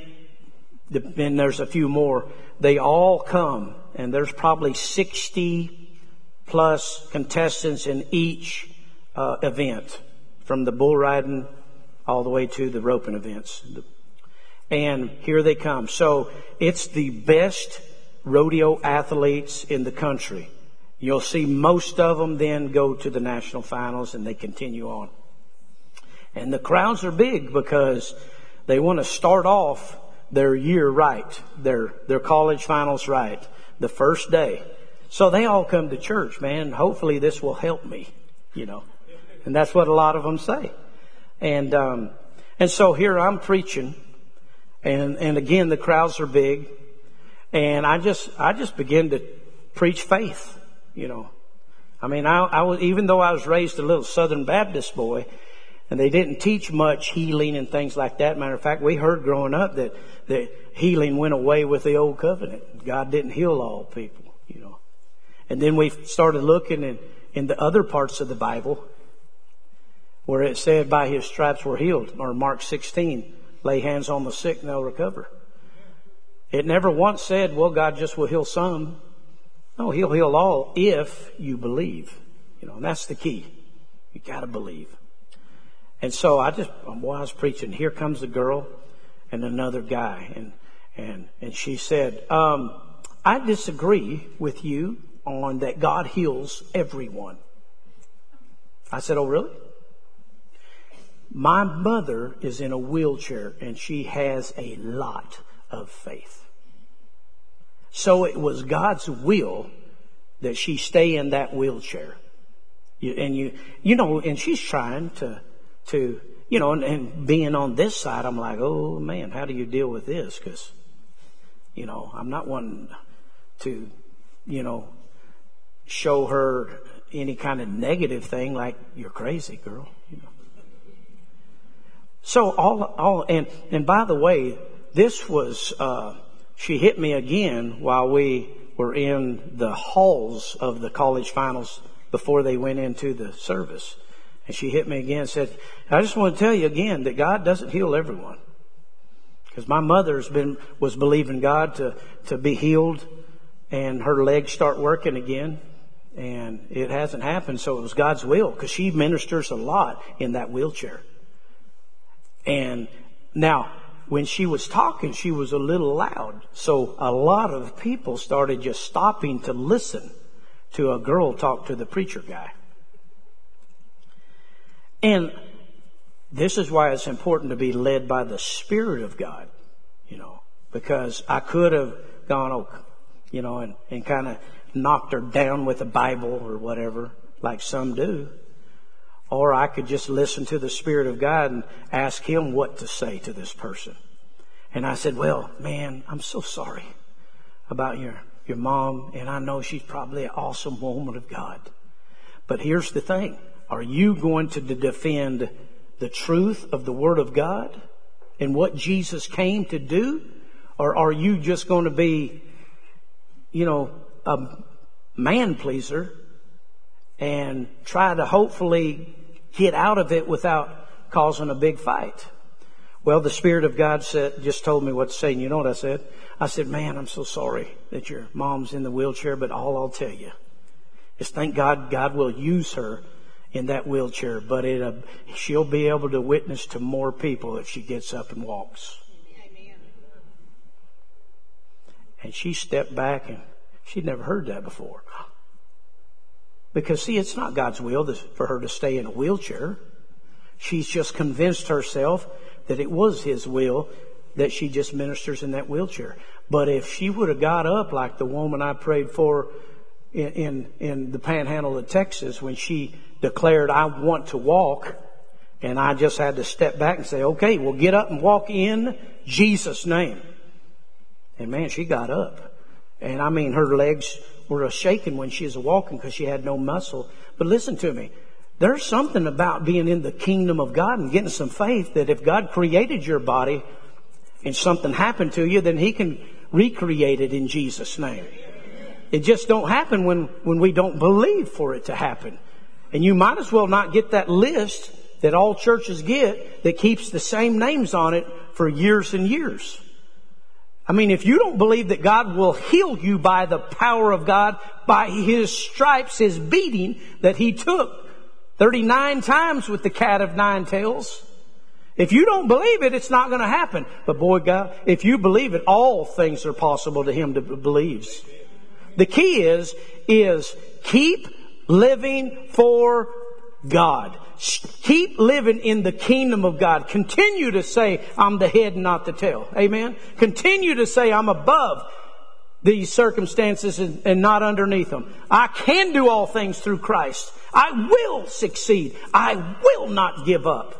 and there's a few more, they all come. And there's probably 60 plus contestants in each event, from the bull riding all the way to the roping events. And here they come. So it's the best rodeo athletes in the country. You'll see most of them then go to the national finals and they continue on. And the crowds are big because they want to start off their year right, their college finals right, the first day. So they all come to church, man. Hopefully this will help me, you know. And that's what a lot of them say. And so here I'm preaching, and again the crowds are big, and I just begin to preach faith, you know. I mean, I was, even though I was raised a little Southern Baptist boy, and they didn't teach much healing and things like that. Matter of fact, we heard growing up that healing went away with the old covenant. God didn't heal all people, you know. And then we started looking in the other parts of the Bible where it said by his stripes we're healed, or Mark 16, lay hands on the sick and they'll recover. It never once said, well, God just will heal some. No, he'll heal all if you believe. You know, and that's the key. You got to believe. And so I was preaching. Here comes a girl and another guy. And she said, I disagree with you on that God heals everyone. I said, oh, really? My mother is in a wheelchair and she has a lot of faith. So it was God's will that she stay in that wheelchair. And she's trying to, you know, and being on this side, I'm like, oh man, how do you deal with this? Because, you know, I'm not wanting to, you know, show her any kind of negative thing like you're crazy, girl, you know. So and by the way, this was, she hit me again while we were in the halls of the college finals before they went into the service. And she hit me again and said, I just want to tell you again that God doesn't heal everyone. Because my mother was believing God to be healed, and her legs start working again. And it hasn't happened, so it was God's will, because she ministers a lot in that wheelchair. And now, when she was talking, she was a little loud. So a lot of people started just stopping to listen to a girl talk to the preacher guy. And this is why it's important to be led by the Spirit of God, you know, because I could have gone, you know, and kind of knocked her down with a Bible or whatever, like some do. Or I could just listen to the Spirit of God and ask Him what to say to this person. And I said, well, man, I'm so sorry about your mom. And I know she's probably an awesome woman of God. But here's the thing. Are you going to defend the truth of the Word of God and what Jesus came to do? Or are you just going to be, you know, a man pleaser and try to hopefully get out of it without causing a big fight? Well, the Spirit of God just told me what to say. And you know what I said? I said, man, I'm so sorry that your mom's in the wheelchair, but all I'll tell you is thank God, God will use her in that wheelchair, but she'll be able to witness to more people if she gets up and walks. Amen. And she stepped back, and she'd never heard that before. Because, see, it's not God's will for her to stay in a wheelchair. She's just convinced herself that it was His will that she just ministers in that wheelchair. But if she would have got up like the woman I prayed for in the panhandle of Texas, when she declared, I want to walk, and I just had to step back and say, okay, well, get up and walk in Jesus' name. And man, she got up. And I mean, her legs were shaking when she was walking because she had no muscle. But listen to me. There's something about being in the kingdom of God and getting some faith that if God created your body and something happened to you, then He can recreate it in Jesus' name. It just don't happen when we don't believe for it to happen. And you might as well not get that list that all churches get that keeps the same names on it for years and years. I mean, if you don't believe that God will heal you by the power of God, by His stripes, His beating that He took 39 times with the cat of nine tails, if you don't believe it, it's not going to happen. But boy, God, if you believe it, all things are possible to him that believes. The key is keep living for God. Keep living in the kingdom of God. Continue to say, I'm the head and not the tail. Amen. Continue to say, I'm above these circumstances and not underneath them. I can do all things through Christ. I will succeed. I will not give up.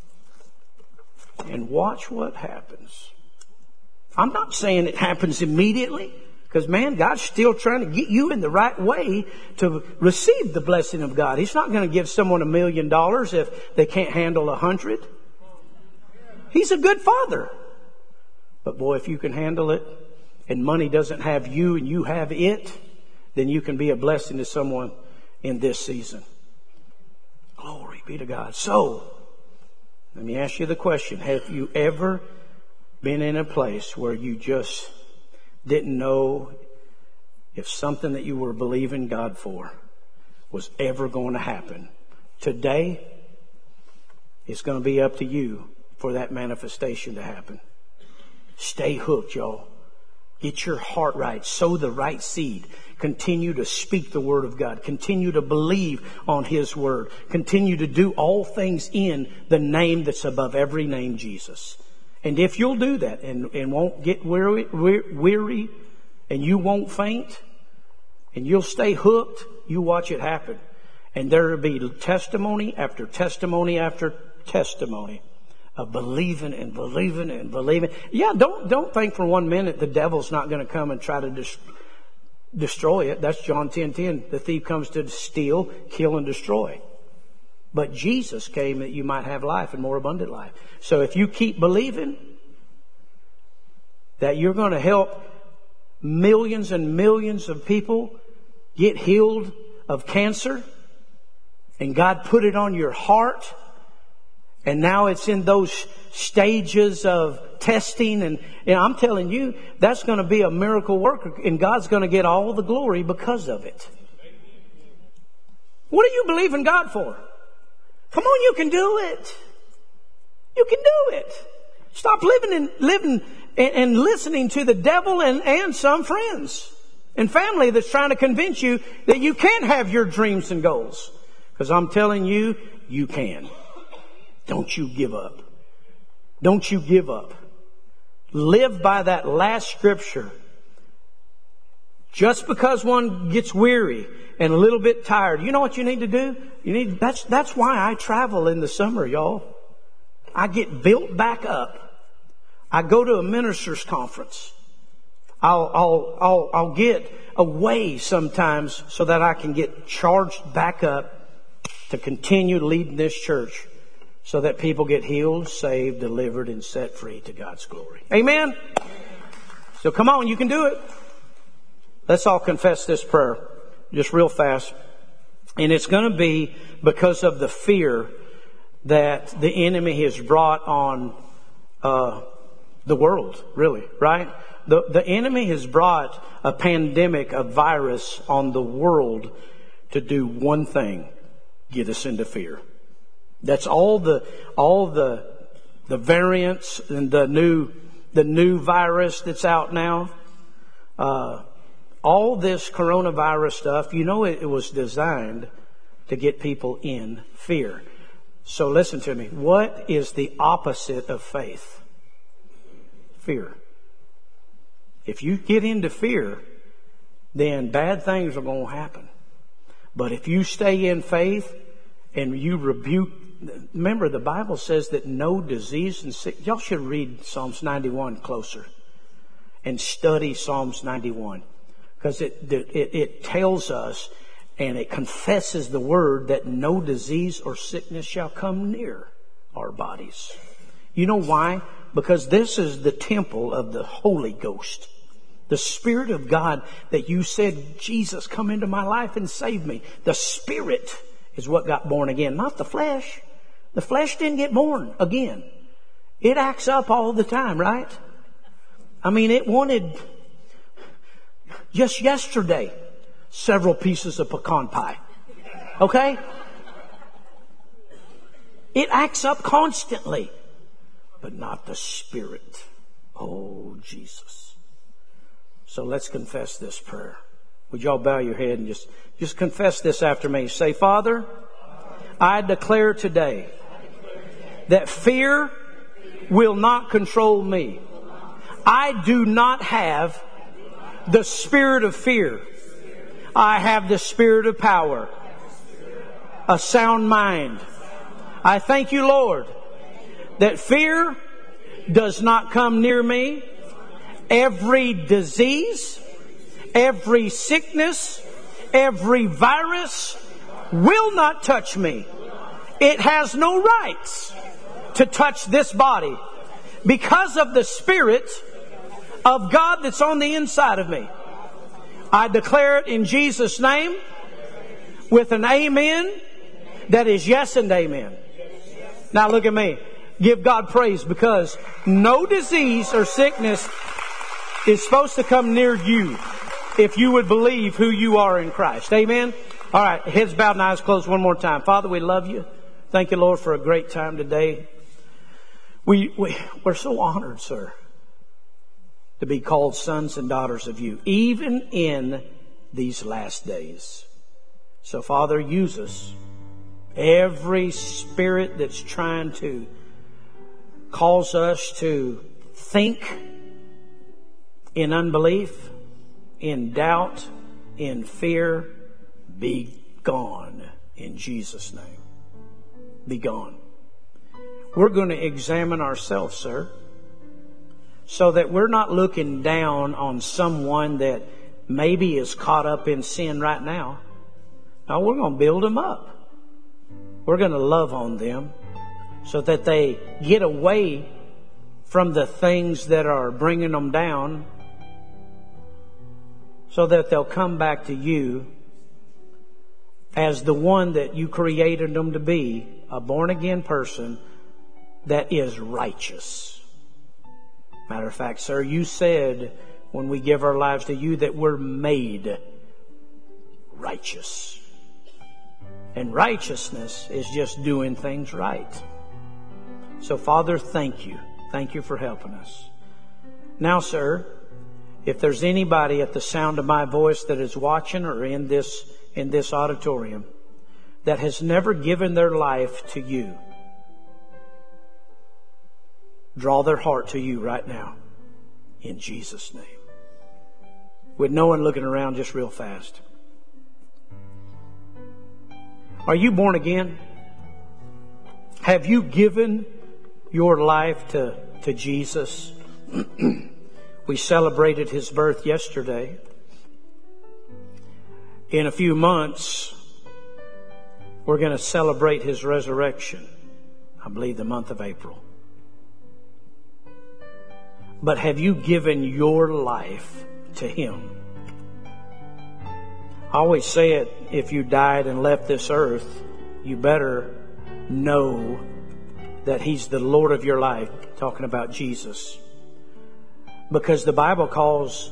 And watch what happens. I'm not saying it happens immediately, because man, God's still trying to get you in the right way to receive the blessing of God. He's not going to give someone $1 million if they can't handle 100. He's a good father. But boy, if you can handle it and money doesn't have you and you have it, then you can be a blessing to someone in this season. Glory be to God. So, let me ask you the question. Have you ever been in a place where you just didn't know if something that you were believing God for was ever going to happen? Today, it's going to be up to you for that manifestation to happen. Stay hooked, y'all. Get your heart right. Sow the right seed. Continue to speak the word of God. Continue to believe on His word. Continue to do all things in the name that's above every name, Jesus. And if you'll do that and won't get weary and you won't faint and you'll stay hooked, you watch it happen. And there will be testimony after testimony after testimony of believing and believing and believing. Yeah, don't think for 1 minute the devil's not going to come and try to destroy it. That's John 10:10. The thief comes to steal, kill, and destroy. But Jesus came that you might have life and more abundant life. So if you keep believing that you're going to help millions and millions of people get healed of cancer, and God put it on your heart, and now it's in those stages of testing, and I'm telling you, that's going to be a miracle worker, and God's going to get all the glory because of it. What are you believing God for? Come on, you can do it. You can do it. Stop living and listening to the devil and some friends and family that's trying to convince you that you can't have your dreams and goals. Because I'm telling you, you can. Don't you give up. Don't you give up. Live by that last scripture. Just because one gets weary and a little bit tired, you know what you need to do? That's why I travel in the summer, y'all. I get built back up. I go to a minister's conference. I'll get away sometimes so that I can get charged back up to continue leading this church so that people get healed, saved, delivered, and set free to God's glory. Amen? So come on, you can do it. Let's all confess this prayer just real fast. And it's going to be because of the fear that the enemy has brought on the world, really, right? The enemy has brought a pandemic, a virus on the world to do one thing: get us into fear. That's all the variants and the new virus that's out now. All this coronavirus stuff, you know, it was designed to get people in fear. So listen to me. What is the opposite of faith? Fear. If you get into fear, then bad things are going to happen. But if you stay in faith and you rebuke, remember the Bible says that no disease and sick. Y'all should read Psalms 91 closer and study Psalms 91, because it tells us and it confesses the word that no disease or sickness shall come near our bodies. You know why? Because this is the temple of the Holy Ghost. The Spirit of God that you said, Jesus, come into my life and save me. The Spirit is what got born again, not the flesh. The flesh didn't get born again. It acts up all the time, right? I mean, it wanted, just yesterday, several pieces of pecan pie. Okay? It acts up constantly, but not the Spirit. Oh, Jesus. So let's confess this prayer. Would y'all bow your head and just confess this after me. Say, Father, I declare today that fear will not control me. I do not have the spirit of fear. I have the spirit of power, a sound mind. I thank you, Lord, that fear does not come near me. Every disease, every sickness, every virus will not touch me. It has no rights to touch this body because of the Spirit of God that's on the inside of me. I declare it in Jesus' name with an amen that is yes and amen. Now look at me. Give God praise, because no disease or sickness is supposed to come near you if you would believe who you are in Christ. Amen? All right, heads bowed and eyes closed one more time. Father, we love you. Thank you, Lord, for a great time today. We're so honored, sir, to be called sons and daughters of you, even in these last days. So, Father, use us. Every spirit that's trying to cause us to think in unbelief, in doubt, in fear, be gone in Jesus' name. Be gone. We're going to examine ourselves, sir, so that we're not looking down on someone that maybe is caught up in sin right now. No, we're going to build them up. We're going to love on them so that they get away from the things that are bringing them down, so that they'll come back to you as the one that you created them to be, a born-again person that is righteous. Matter of fact, sir, you said when we give our lives to you that we're made righteous. And righteousness is just doing things right. So, Father, thank you. Thank you for helping us. Now, sir, if there's anybody at the sound of my voice that is watching or in this auditorium that has never given their life to you, draw their heart to you right now in Jesus' name. With no one looking around, just real fast. Are you born again? Have you given your life to Jesus? We celebrated His birth yesterday. In a few months, we're going to celebrate His resurrection. I believe the month of April. But have you given your life to Him? I always say it, if you died and left this earth, you better know that He's the Lord of your life, talking about Jesus. Because the Bible calls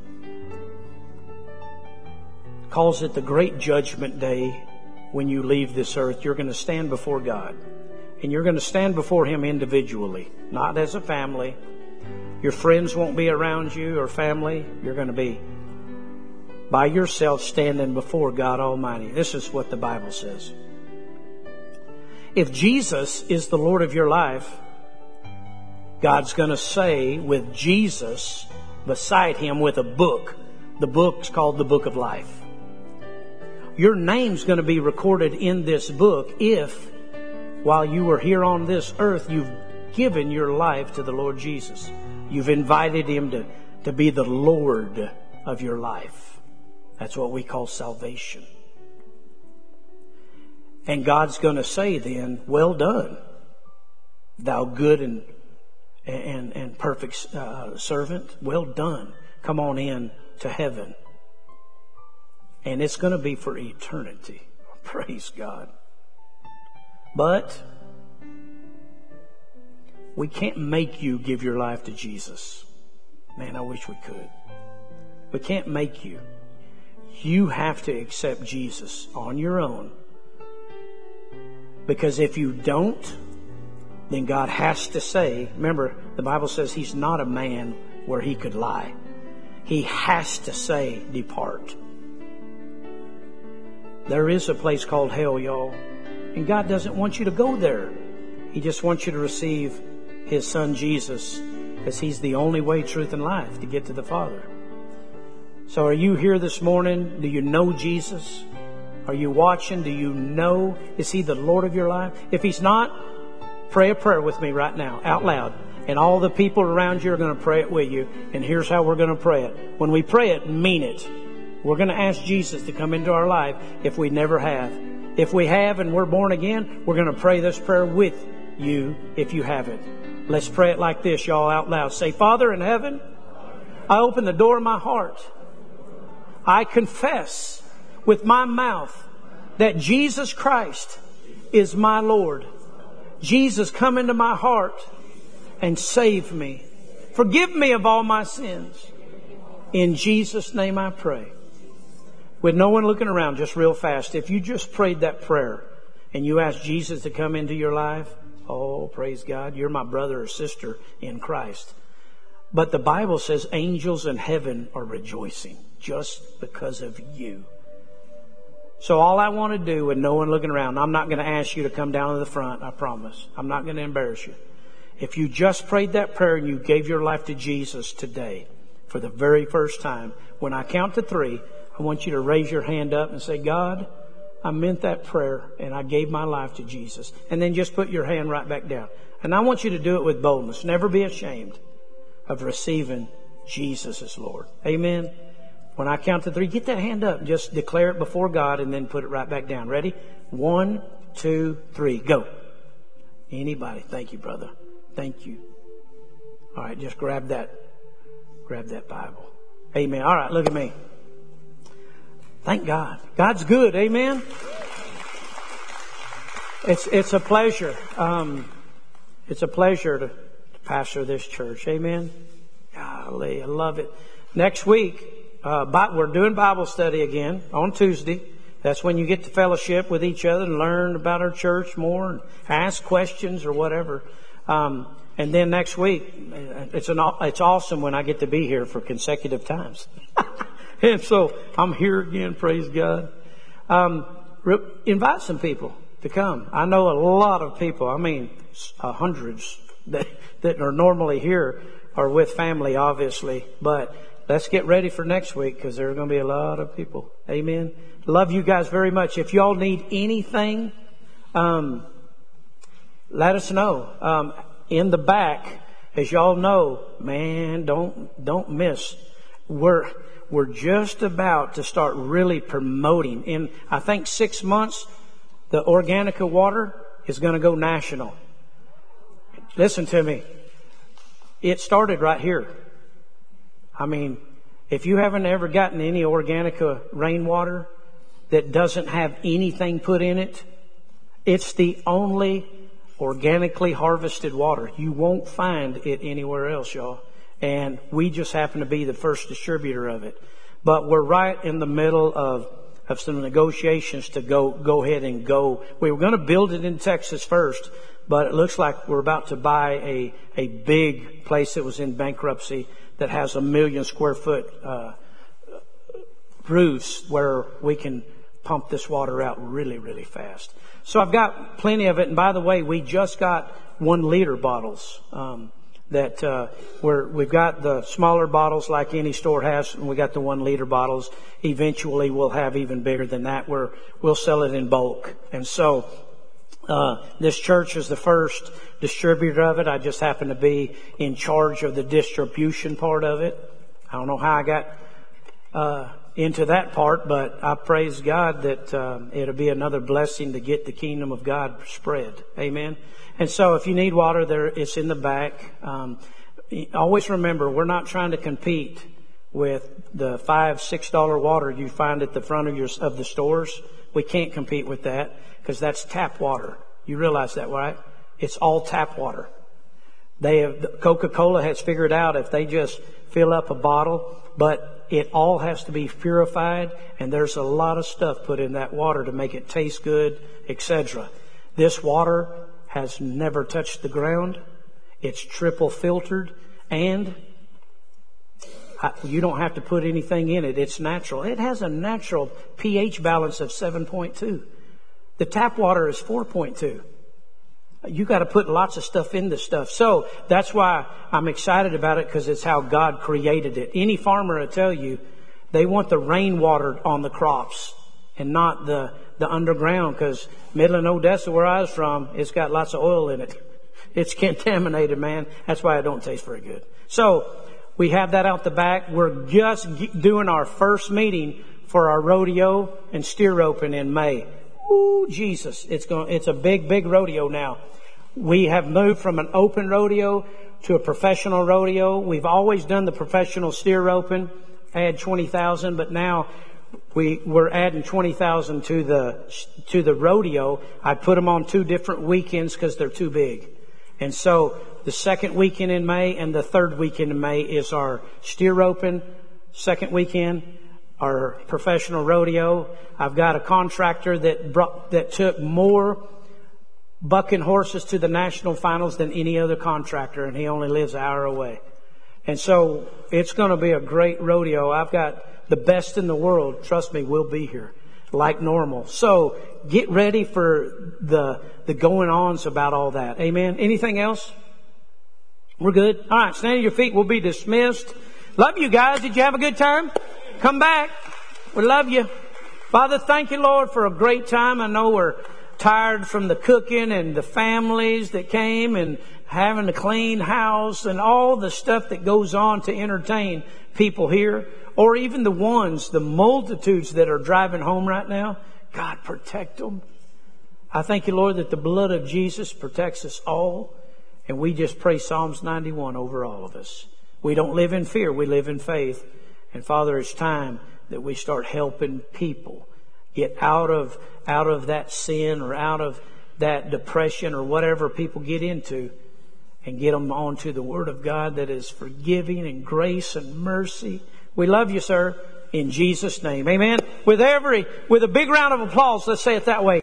it the great judgment day when you leave this earth. You're going to stand before God. And you're going to stand before Him individually, not as a family. Your friends won't be around you or family. You're going to be by yourself standing before God Almighty. This is what the Bible says. If Jesus is the Lord of your life, God's going to say with Jesus beside Him with a book. The book's called the Book of Life. Your name's going to be recorded in this book if, while you were here on this earth, you've given your life to the Lord Jesus. You've invited Him to be the Lord of your life. That's what we call salvation. And God's going to say then, well done, thou good and perfect servant. Well done. Come on in to heaven. And it's going to be for eternity. Praise God. But we can't make you give your life to Jesus. Man, I wish we could. We can't make you. You have to accept Jesus on your own. Because if you don't, then God has to say, remember, the Bible says He's not a man where He could lie. He has to say, depart. There is a place called hell, y'all. And God doesn't want you to go there. He just wants you to receive His Son Jesus, because He's the only way, truth, and life to get to the Father. So are you here this morning? Do you know Jesus? Are you watching? Do you know? Is He the Lord of your life? If He's not, pray a prayer with me right now, out loud. And all the people around you are going to pray it with you. And here's how we're going to pray it. When we pray it, mean it. We're going to ask Jesus to come into our life if we never have. If we have and we're born again, we're going to pray this prayer with you if you haven't. Let's pray it like this, y'all, out loud. Say, Father in heaven, I open the door of my heart. I confess with my mouth that Jesus Christ is my Lord. Jesus, come into my heart and save me. Forgive me of all my sins. In Jesus' name I pray. With no one looking around, just real fast. If you just prayed that prayer and you asked Jesus to come into your life, oh, praise God, you're my brother or sister in Christ. But the Bible says angels in heaven are rejoicing just because of you. So all I want to do with no one looking around, I'm not going to ask you to come down to the front, I promise. I'm not going to embarrass you. If you just prayed that prayer and you gave your life to Jesus today for the very first time, when I count to 3, I want you to raise your hand up and say, God, I meant that prayer and I gave my life to Jesus. And then just put your hand right back down. And I want you to do it with boldness. Never be ashamed of receiving Jesus as Lord. Amen. When I count to 3, get that hand up. Just declare it before God and then put it right back down. Ready? 1, 2, 3. Go. Anybody? Thank you, brother. Thank you. All right, just grab that Bible. Amen. All right, look at me. Thank God. God's good. Amen. It's a pleasure. It's a pleasure to pastor this church. Amen. Golly, I love it. Next week, we're doing Bible study again on Tuesday. That's when you get to fellowship with each other and learn about our church more and ask questions or whatever. And then next week, it's awesome when I get to be here for consecutive times. And so I'm here again, praise God. Invite some people to come. I know a lot of people, hundreds that are normally here are with family, obviously. But let's get ready for next week because there are going to be a lot of people. Amen. Love you guys very much. If y'all need anything, let us know. In the back, as y'all know, man, don't miss. We're just about to start really promoting. In, I think, 6 months, the Organica water is going to go national. Listen to me. It started right here. If you haven't ever gotten any Organica rainwater that doesn't have anything put in it, it's the only organically harvested water. You won't find it anywhere else, y'all. And we just happen to be the first distributor of it. But we're right in the middle of some negotiations to go ahead and go. We were going to build it in Texas first, but it looks like we're about to buy a big place that was in bankruptcy that has 1 million square foot roofs where we can pump this water out really, really fast. So I've got plenty of it. And by the way, we just got 1 liter bottles, we've got the smaller bottles like any store has, and we got the 1 liter bottles. Eventually we'll have even bigger than that where we'll sell it in bulk. And so, this church is the first distributor of it. I just happen to be in charge of the distribution part of it. I don't know how I got, into that part, but I praise God that it'll be another blessing to get the kingdom of God spread. Amen. And so if you need water, there it's in the back. Always remember, we're not trying to compete with the $5-6 water you find at the front of the stores. We can't compete with that because that's tap water. You realize that, right? It's all tap water. Coca-Cola has figured out if they just fill up a bottle, but it all has to be purified, and there's a lot of stuff put in that water to make it taste good, etc. This water has never touched the ground. It's triple filtered, and you don't have to put anything in it. It's natural. It has a natural pH balance of 7.2. The tap water is 4.2. You got to put lots of stuff in this stuff. So that's why I'm excited about it, because it's how God created it. Any farmer will tell you they want the rainwater on the crops and not the underground, because Midland, Odessa, where I was from, it's got lots of oil in it. It's contaminated, man. That's why it don't taste very good. So we have that out the back. We're just doing our first meeting for our rodeo and steer roping in May. Ooh, Jesus. It's a big, big rodeo now. We have moved from an open rodeo to a professional rodeo. We've always done the professional steer roping, add 20,000, but now we're adding 20,000 to the rodeo. I put them on 2 different weekends because they're too big. And so the second weekend in May and the third weekend in May is our steer roping. Second weekend, our professional rodeo. I've got a contractor that took more bucking horses to the national finals than any other contractor, and he only lives an hour away. And so it's going to be a great rodeo. I've got the best in the world. Trust me, we'll be here like normal. So get ready for the going-ons about all that. Amen. Anything else? We're good. All right, stand on your feet. We'll be dismissed. Love you guys. Did you have a good time? Come back. We love you. Father, thank you, Lord, for a great time. I know we're tired from the cooking and the families that came and having to clean house and all the stuff that goes on to entertain people here, or even the multitudes that are driving home right now. God, protect them. I thank you, Lord, that the blood of Jesus protects us all. And we just pray Psalms 91 over all of us. We don't live in fear. We live in faith. And Father, it's time that we start helping people get out of that sin or out of that depression or whatever people get into, and get them onto the Word of God that is forgiving and grace and mercy. We love you, sir, in Jesus' name. Amen. With a big round of applause, let's say it that way.